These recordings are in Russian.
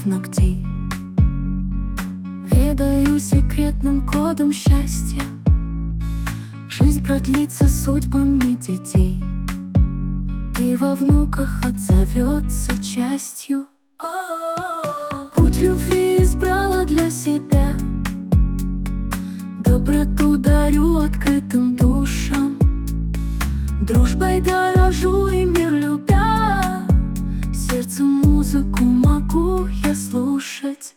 кончиков ногтей. Ведаю секретным кодом счастья. Жизнь продлится судьбами детей, и во внуках отзовется частью. Путь любви избрала для себя, доброту дарю открытым душам, дружбой дорожу и мир любя, сердцем музыку могу я слушать.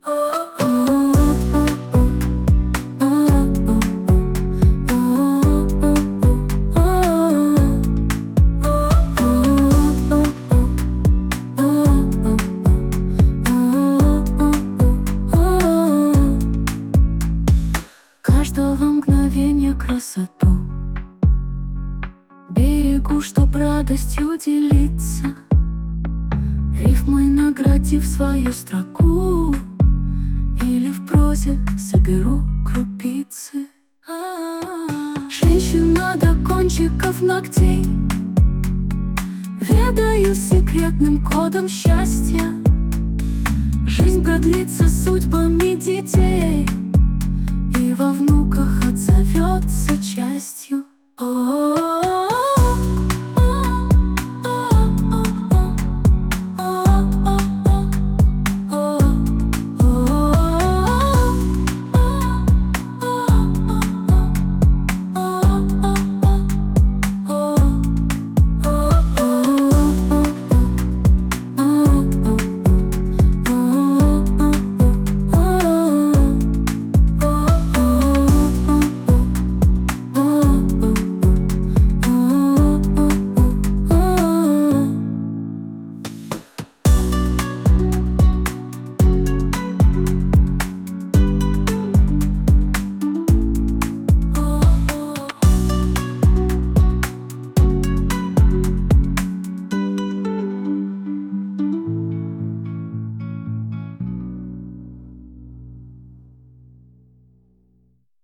Каждого мгновения красоту берегу, чтоб радостью делиться, рифмой наградив свою строку, или в прозе соберу крупицы. Женщина до кончиков ногтей, ведаю секретным кодом счастья. Жизнь продлится судьбами детей, и во внуках отзовется частью.